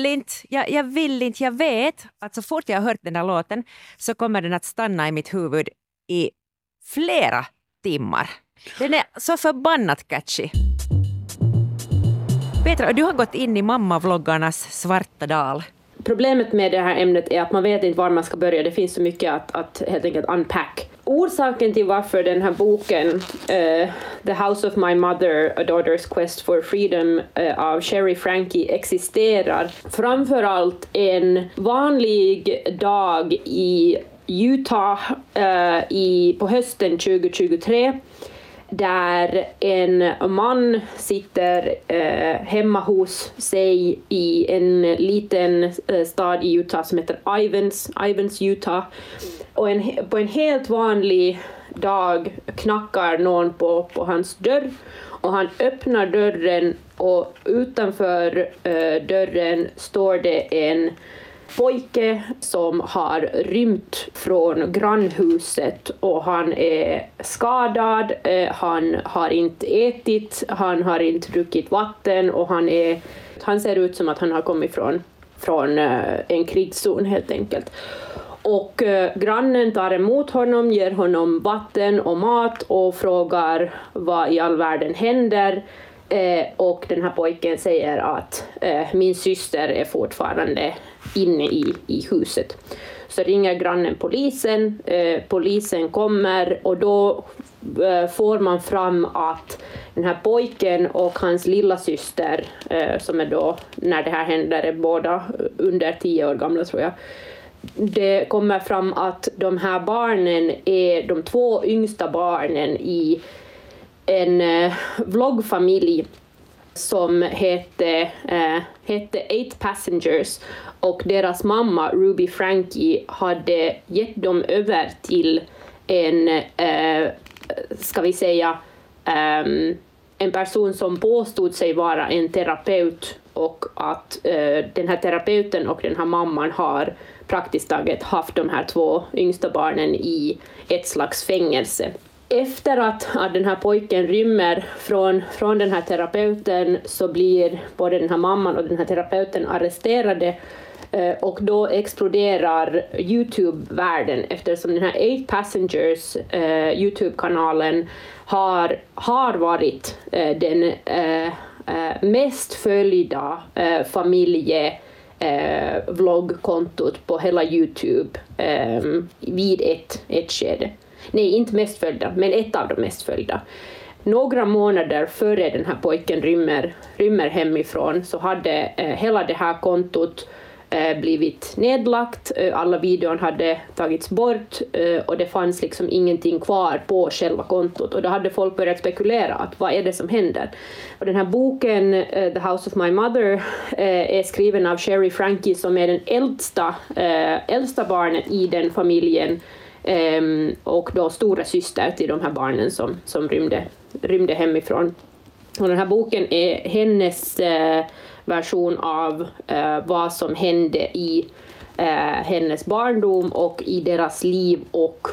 Speaker 1: vet att så fort jag har hört den där låten så kommer den att stanna i mitt huvud i flera timmar. Den är så förbannat catchy. Petra, du har gått in i mammavloggarnas svarta dal.
Speaker 3: Problemet med det här ämnet är att man vet inte var man ska börja. Det finns så mycket att helt enkelt unpack. Orsaken till varför den här boken The House of My Mother, A Daughter's Quest for Freedom av Sherry Frankie existerar. Framförallt en vanlig dag i Utah på hösten 2023. Där en man sitter hemma hos sig i en liten stad i Utah som heter Ivans, Utah. Och på en helt vanlig dag knackar någon på hans dörr, och han öppnar dörren, och utanför dörren står det en pojke som har rymt från grannhuset, och han är skadad, han har inte ätit, han har inte druckit vatten, och han ser ut som att han har kommit från en krigszon helt enkelt. Och grannen tar emot honom, ger honom vatten och mat och frågar vad i all världen händer. Och den här pojken säger att min syster är fortfarande inne i huset. Så ringer grannen polisen, polisen kommer, och då får man fram att den här pojken och hans lilla syster, som är då, när det här händer, är båda under 10 år gamla tror jag. Det kommer fram att de här barnen är de 2 yngsta barnen i en vloggfamilj som hette 8 Passengers, och deras mamma Ruby Frankie hade gett dem över till en en person som påstod sig vara en terapeut, och att den här terapeuten och den här mamman har praktiskt taget haft de här 2 yngsta barnen i ett slags fängelse. Efter att den här pojken rymmer från den här terapeuten så blir både den här mamman och den här terapeuten arresterade. Och då exploderar YouTube-världen eftersom den här 8 Passengers YouTube-kanalen har varit den mest följda familjevloggkontot på hela YouTube vid ett skede. Nej, inte mest följda, men ett av de mest följda. Några månader före den här pojken rymmer hemifrån så hade hela det här kontot blivit nedlagt, alla videon hade tagits bort och det fanns liksom ingenting kvar på själva kontot och då hade folk börjat spekulera att vad är det som händer. Och den här boken The House of My Mother är skriven av Sherry Frankie som är den äldsta barnet i den familjen och då stora syster till de här barnen som rymde hemifrån. Och den här boken är hennes version av vad som hände i hennes barndom och i deras liv och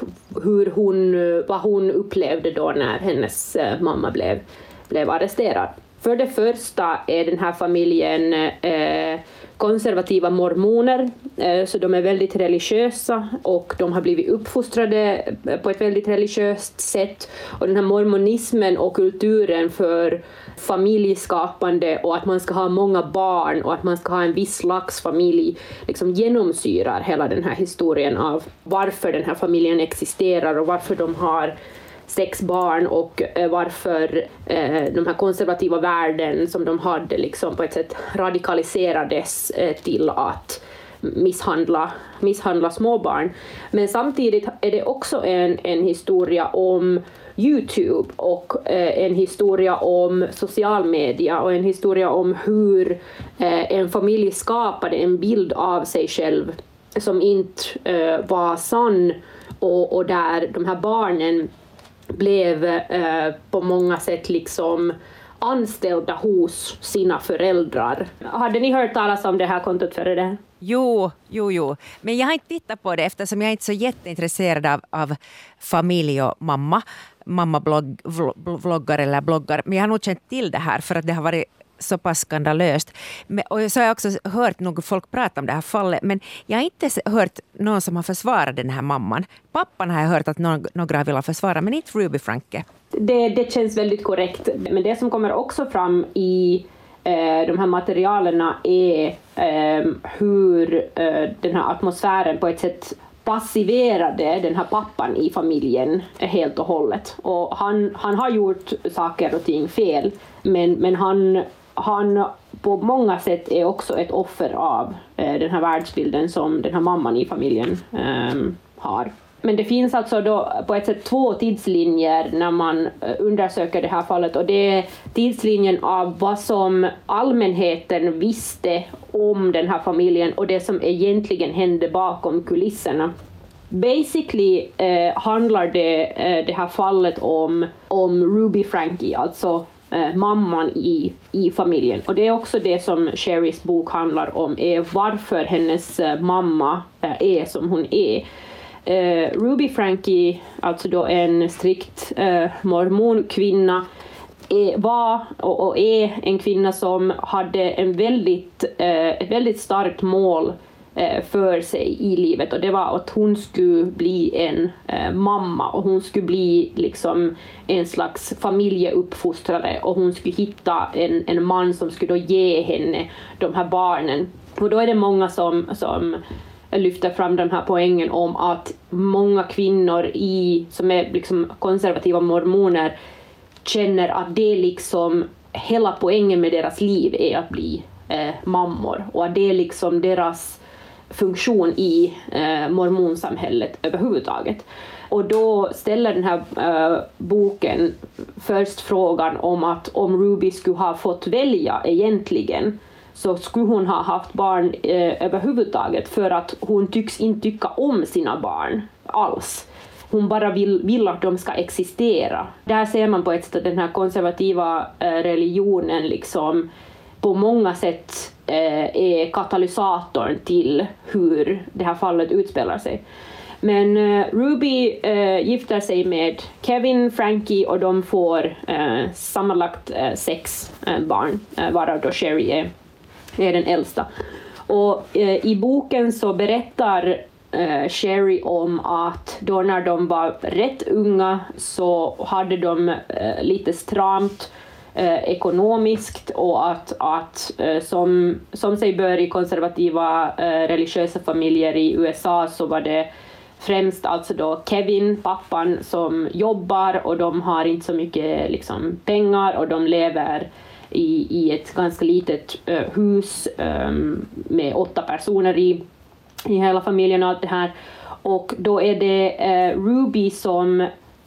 Speaker 3: vad hon upplevde då när hennes mamma blev arresterad. För det första är den här familjen konservativa mormoner, så de är väldigt religiösa och de har blivit uppfostrade på ett väldigt religiöst sätt. Och den här mormonismen och kulturen för familjeskapande och att man ska ha många barn och att man ska ha en viss slags familj liksom genomsyrar hela den här historien av varför den här familjen existerar och varför de har 6 barn och varför de här konservativa värden som de hade liksom på ett sätt radikaliserades till att misshandla småbarn. Men samtidigt är det också en historia om YouTube och en historia om social media och en historia om hur en familj skapade en bild av sig själv som inte var sann och där de här barnen blev på många sätt liksom anställda hos sina föräldrar. Hade ni hört talas om det här kontot före det?
Speaker 1: Jo. Men jag har inte tittat på det eftersom jag är inte så jätteintresserad av familj och mamma-vloggar eller bloggar. Men jag har nog känt till det här för att det har varit så pass skandalöst. Och så har jag också hört något folk prata om det här fallet. Men jag har inte hört någon som har försvarat den här mamman. Pappan har jag hört att några vill försvara, men inte Ruby Franke.
Speaker 3: Det känns väldigt korrekt. Men det som kommer också fram i de här materialerna är hur den här atmosfären på ett sätt passiverade den här pappan i familjen helt och hållet. Och han har gjort saker och ting fel, men han på många sätt är också ett offer av den här världsbilden som den här mamman i familjen har. Men det finns alltså då på ett sätt 2 tidslinjer när man undersöker det här fallet, och det är tidslinjen av vad som allmänheten visste om den här familjen och det som egentligen hände bakom kulisserna. Basically handlar det här fallet om Ruby Frankie, alltså mamman i familjen. Och det är också det som Sherrys bok handlar om, är varför hennes mamma är som hon är. Ruby Frankie, alltså då en strikt mormonkvinna, var och är en kvinna som hade ett väldigt starkt mål för sig i livet, och det var att hon skulle bli en mamma och hon skulle bli liksom en slags familjeuppfostrare och hon skulle hitta en man som skulle då ge henne de här barnen. Och då är det många som lyfter fram den här poängen om att många kvinnor som är liksom konservativa mormoner känner att det liksom hela poängen med deras liv är att bli mammor, och att det är liksom deras funktion i mormonsamhället överhuvudtaget. Och då ställer den här boken först frågan om att om Ruby skulle ha fått välja egentligen, så skulle hon ha haft barn överhuvudtaget, för att hon tycks inte tycka om sina barn alls. Hon bara vill att de ska existera. Där ser man på ett sätt att den här konservativa religionen liksom på många sätt är katalysatorn till hur det här fallet utspelar sig. Men Ruby gifter sig med Kevin, Frankie, och de får sammanlagt 6 barn, varav då Sherry är den äldsta. Och i boken så berättar Sherry om att då när de var rätt unga så hade de lite stramt ekonomiskt, och att som sig bör i konservativa religiösa familjer i USA så var det främst alltså då Kevin, pappan, som jobbar, och de har inte så mycket liksom pengar, och de lever i ett ganska litet hus med 8 personer i hela familjen och allt det här. Och då är det Ruby som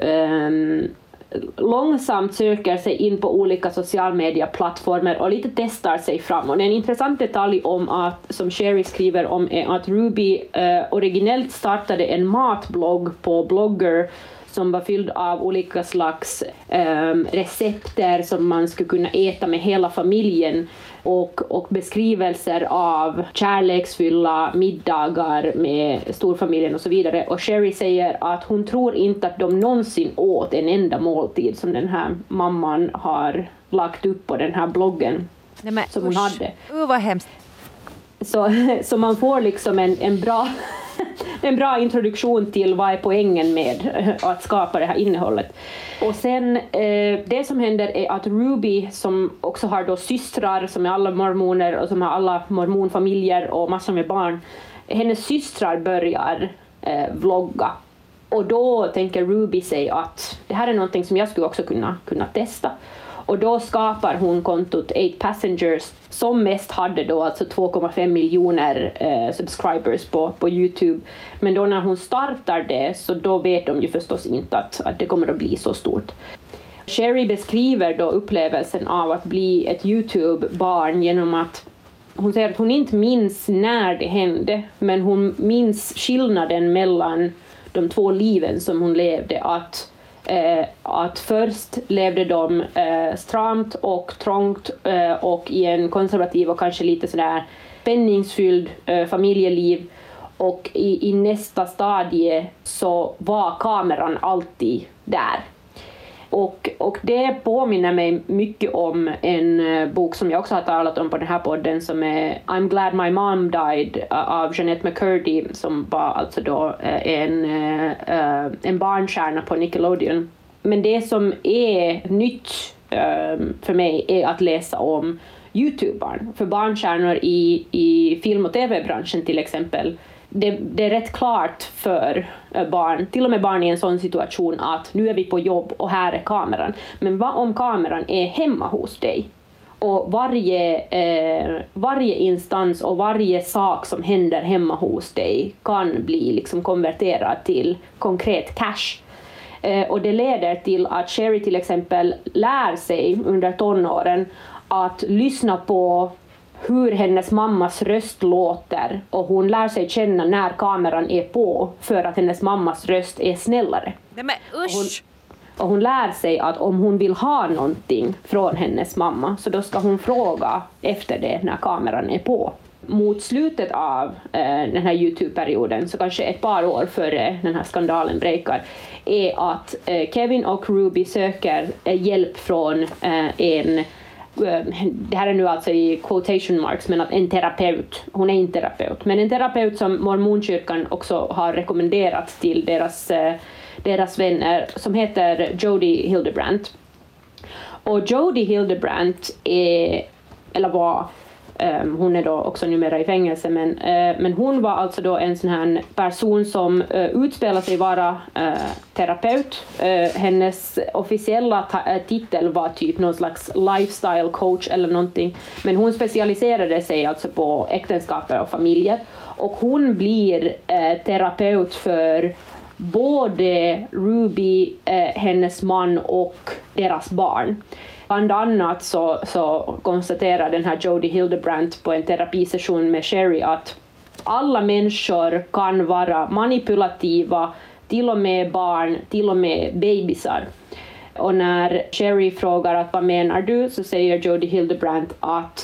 Speaker 3: långsamt söker sig in på olika socialmedieplattformar och lite testar sig fram. Och det är en intressant detalj om att, som Sherry skriver om, är att Ruby originellt startade en matblogg på Blogger som var fylld av olika slags recepter som man skulle kunna äta med hela familjen, och beskrivelser av kärleksfulla middagar med storfamiljen och så vidare. Och Sherry säger att hon tror inte att de någonsin åt en enda måltid som den här mamman har lagt upp på den här bloggen.
Speaker 1: Nej, men,
Speaker 3: som hon hade.
Speaker 1: Vad hemskt.
Speaker 3: Så man får liksom en bra introduktion till vad är poängen med att skapa det här innehållet. Och sen det som händer är att Ruby, som också har då systrar som är alla mormoner och som har alla mormonfamiljer och massor med barn, hennes systrar börjar vlogga. Och då tänker Ruby sig att det här är någonting som jag skulle också kunna testa. Och då skapar hon kontot 8 Passengers, som mest hade då alltså 2,5 miljoner subscribers på YouTube. Men då när hon startar det, så då vet de ju förstås inte att det kommer att bli så stort. Sherry beskriver då upplevelsen av att bli ett YouTube-barn genom att hon säger att hon inte minns när det hände, men hon minns skillnaden mellan de 2 liven som hon levde. Att först levde de stramt och trångt och i en konservativ och kanske lite sådär spänningsfylld familjeliv, och i nästa stadie så var kameran alltid där. Och det påminner mig mycket om en bok som jag också har talat om på den här podden, som är I'm Glad My Mom Died av Jeanette McCurdy, som var alltså då en barnstjärna på Nickelodeon. Men det som är nytt för mig är att läsa om YouTube-barn. För barnstjärnor i film- och tv-branschen till exempel, det är rätt klart för barn, till och med barn i en sån situation, att nu är vi på jobb och här är kameran. Men vad om kameran är hemma hos dig? Och varje instans och varje sak som händer hemma hos dig kan bli liksom konverterad till konkret cash. Och det leder till att Sherry till exempel lär sig under tonåren att lyssna på hur hennes mammas röst låter, och hon lär sig känna när kameran är på, för att hennes mammas röst är snällare.
Speaker 1: Nej, men usch!
Speaker 3: Och hon lär sig att om hon vill ha någonting från hennes mamma, så då ska hon fråga efter det när kameran är på. Mot slutet av den här YouTube-perioden, så kanske ett par år före den här skandalen breakar, är att Kevin och Ruby söker hjälp från det här är nu alltså i quotation marks, men att en terapeut, hon är inte terapeut, men en terapeut som mormonkyrkan också har rekommenderat till deras vänner, som heter Jody Hildebrandt. Och Jody Hildebrandt var hon är då också numera i fängelse, men hon var alltså då en sån här person som utspelar sig vara terapeut. Hennes officiella titel var typ någon slags lifestyle coach eller någonting, men hon specialiserade sig alltså på äktenskap och familjer, och hon blir terapeut för både Ruby, hennes man och deras barn. Bland annat så konstaterar den här Jody Hildebrandt på en terapisession med Sherry att alla människor kan vara manipulativa, till och med barn, till och med bebisar. Och när Sherry frågar att vad menar du, så säger Jody Hildebrandt att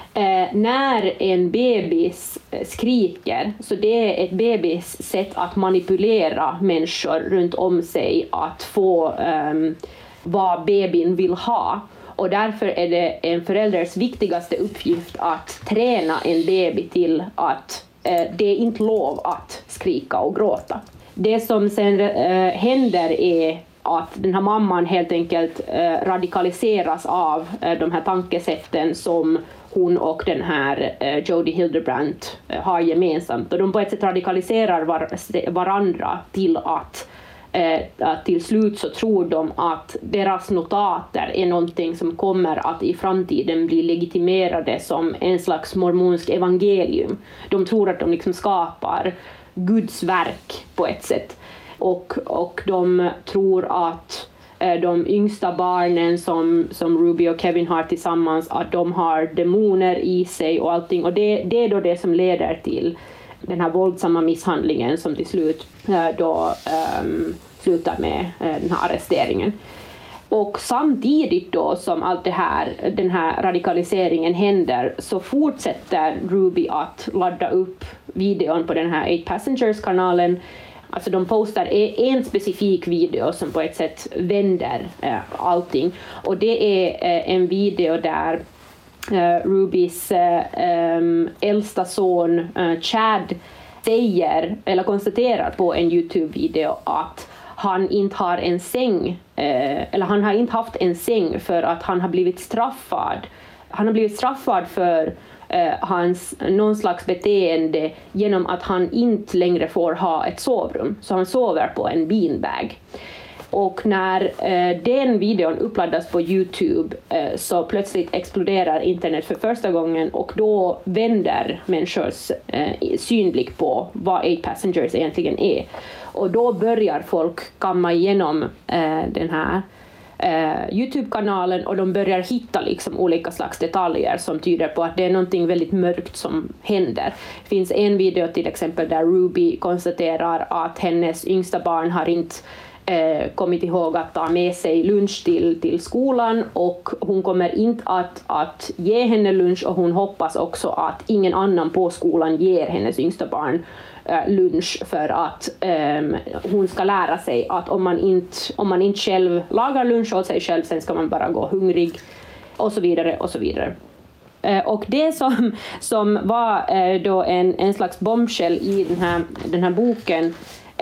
Speaker 3: När en bebis skriker, så det är ett bebis sätt att manipulera människor runt om sig att få vad babyn vill ha. Och därför är det en förälders viktigaste uppgift att träna en baby till att det är inte lov att skrika och gråta. Det som sen händer är att den här mamman helt enkelt radikaliseras av de här tankesätten som hon och den här Jodi Hildebrandt har gemensamt. Och de på ett sätt radikaliserar varandra till att till slut så tror de att deras notater är någonting som kommer att i framtiden bli legitimerade som en slags mormonsk evangelium. De tror att de liksom skapar Guds verk på ett sätt. Och de tror att de yngsta barnen som Ruby och Kevin har tillsammans, att de har demoner i sig och allting. Och det är då det som leder till den här våldsamma misshandlingen som till slut då slutar med den här arresteringen. Och samtidigt då som allt det här, den här radikaliseringen händer, så fortsätter Ruby att ladda upp videon på den här 8 Passengers-kanalen. Alltså de postar en specifik video som på ett sätt vänder allting. Och det är en video där Rubys äldsta son Chad säger, eller konstaterar på en YouTube-video att han inte har en säng, eller han har inte haft en säng för att han har blivit straffad. Han har blivit straffad för hans någon slags beteende genom att han inte längre får ha ett sovrum. Så han sover på en beanbag. Och när den videon uppladdas på YouTube så plötsligt exploderar internet för första gången, och då vänder människors synblick på vad 8 Passengers egentligen är. Och då börjar folk kamma igenom den här YouTube-kanalen, och de börjar hitta liksom olika slags detaljer som tyder på att det är någonting väldigt mörkt som händer. Det finns en video till exempel där Ruby konstaterar att hennes yngsta barn har inte kommit ihåg att ta med sig lunch till skolan, och hon kommer inte att ge henne lunch, och hon hoppas också att ingen annan på skolan ger hennes yngsta barn lunch, för att hon ska lära sig att om man inte själv lagar lunch åt sig själv, sen ska man bara gå hungrig, och så vidare och så vidare. Och det som var då en slags bombshell i den här boken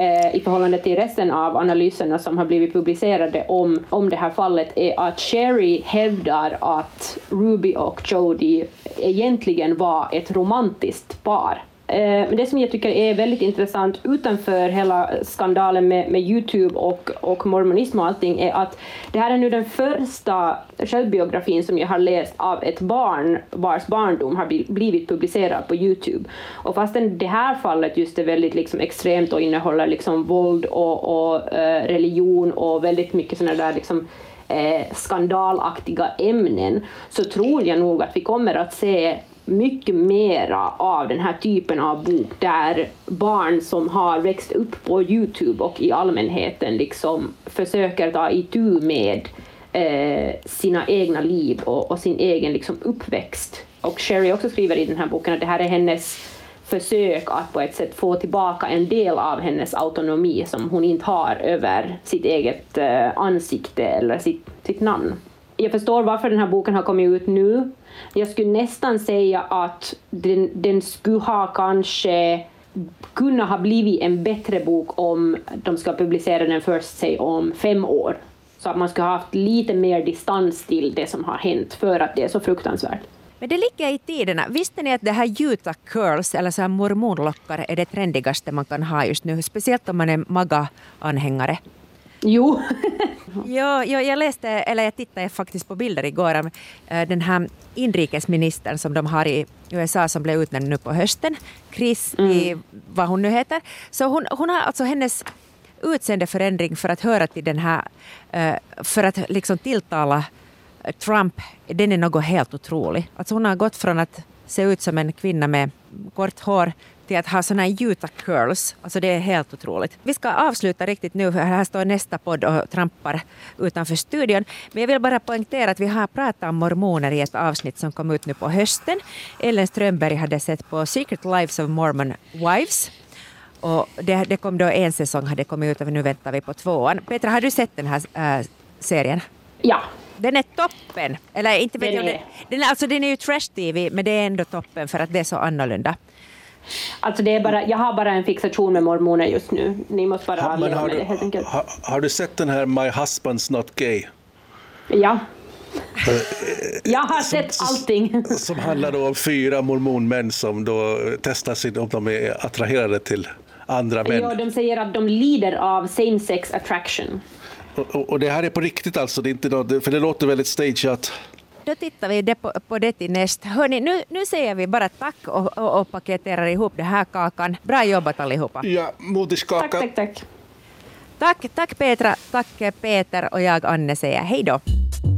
Speaker 3: i förhållande till resten av analyserna som har blivit publicerade om det här fallet, är att Sherry hävdar att Ruby och Jodi egentligen var ett romantiskt par. Men det som jag tycker är väldigt intressant utanför hela skandalen med YouTube och mormonism och allting, är att det här är nu den första självbiografin som jag har läst av ett barn vars barndom har blivit publicerad på YouTube. Och fastän det här fallet just är väldigt liksom extremt och innehåller liksom våld och religion och väldigt mycket sådana där liksom skandalaktiga ämnen, så tror jag nog att vi kommer att se mycket mera av den här typen av bok där barn som har växt upp på YouTube och i allmänheten liksom försöker ta itu med sina egna liv och sin egen liksom uppväxt. Och Sherry också skriver i den här boken att det här är hennes försök att på ett sätt få tillbaka en del av hennes autonomi som hon inte har över sitt eget ansikte eller sitt namn. Jag förstår varför den här boken har kommit ut nu. Jag skulle nästan säga att den skulle ha kanske kunna ha blivit en bättre bok om de ska publicera den först sig om 5 år. Så att man skulle ha haft lite mer distans till det som har hänt, för att det är så fruktansvärt.
Speaker 1: Men det ligger i tiderna. Visste ni att det här Utah curls eller så här mormonlockar är det trendigaste man kan ha just nu? Speciellt om man är MAGA-anhängare.
Speaker 3: Jo.
Speaker 1: Jag tittade faktiskt på bilder igår av den här inrikesministern som de har i USA som blev utnämnd nu på hösten. Chris, vad hon nu heter. Så hon har alltså hennes utseendeförändring för att höra till den här, för att liksom tilltala Trump, den är något helt otroligt. Alltså hon har gått från att se ut som en kvinna med kort hår till att ha såna Utah curls. Alltså det är helt otroligt. Vi ska avsluta riktigt nu för här står nästa podd och trampar utanför studion. Men jag vill bara poängtera att vi har pratat om mormoner i ett avsnitt som kom ut nu på hösten. Ellen Strömberg hade sett på Secret Lives of Mormon Wives. Och det kom då en säsong, hade kommit ut och nu väntar vi på 2:an. Petra, har du sett den här serien?
Speaker 3: Ja.
Speaker 1: Den är toppen. Eller inte vet den är ju trash-tv, men det är ändå toppen för att det är så annorlunda.
Speaker 3: Alltså jag har bara en fixation med mormoner just nu. Ni måste bara avleva med det helt enkelt.
Speaker 2: Har du sett den här My Husband's Not Gay?
Speaker 3: Ja. Jag har sett allting.
Speaker 2: Som handlar då om 4 mormonmän som då testar om de är attraherade till andra män.
Speaker 3: Ja, de säger att de lider av same-sex attraction.
Speaker 2: Och det här är på riktigt alltså, det är inte något, för det låter väldigt stageat.
Speaker 1: Då tittar vi på det till nästa. Hörrni, nu säger vi bara tack och paketerar ihop det här kakan. Bra jobbat allihopa.
Speaker 2: Ja, moderskaka.
Speaker 3: Tack.
Speaker 1: Tack Petra, tack Peter och jag Anne säger hej då.